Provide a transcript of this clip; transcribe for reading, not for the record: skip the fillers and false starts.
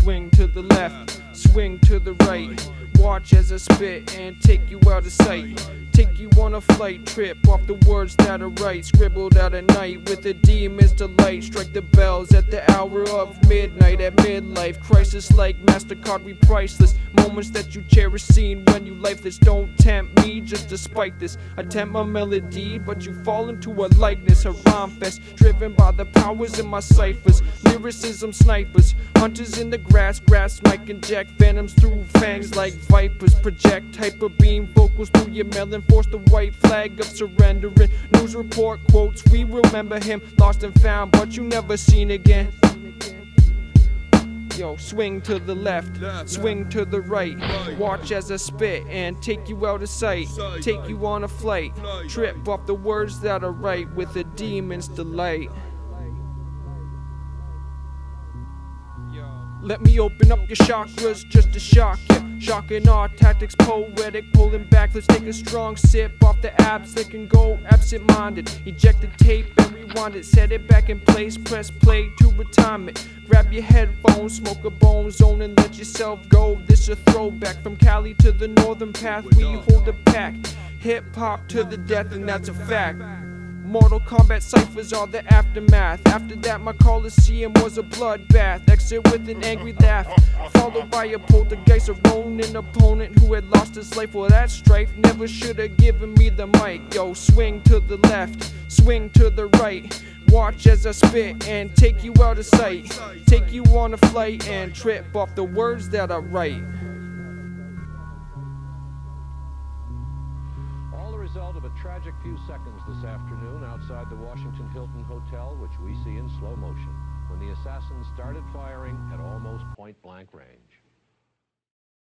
Swing to the left, swing to the right. Watch as I spit and take you out of sight. Take you on a flight trip off the words that I write, scribbled out at night with a demon's delight. Strike the bells at the hour of midnight at midlife crisis, like MasterCard, we priceless. Moments that you cherish, seen when you lifeless. Don't tempt me just despite this. I tempt my melody, but you fall into a likeness. A rhyme fest, driven by the powers in my ciphers. Lyricism snipers, hunters in the grass mic inject phantoms through fangs like vipers. Project hyper beam vocals through your melon. Force the white flag of surrendering. News report quotes, we remember him. Lost and found, but you never seen again. Yo, swing to the left, swing to the right. Watch as I spit and take you out of sight. Take you on a flight, trip off the words that I write with a demon's delight. Let me open up your chakras just to shock ya. Shocking our tactics, poetic, pulling back. Let's take a strong sip off the abs that can go absent-minded. Eject the tape and rewind it. Set it back in place, press play to retirement. Grab your headphones, smoke a bone zone and let yourself go. This a throwback from Cali to the northern path. We hold a pack, hip-hop to the death, and that's a fact. Mortal Kombat ciphers are the aftermath. After that, my Coliseum was a bloodbath. Exit with an angry laugh, followed by a poltergeist, a Ronin opponent who had lost his life. Well, that strife never should have given me the mic. Yo, swing to the left, swing to the right. Watch as I spit and take you out of sight. Take you on a flight and trip off the words that I write. Result of a tragic few seconds this afternoon outside the Washington Hilton Hotel, which we see in slow motion, when the assassins started firing at almost point-blank range.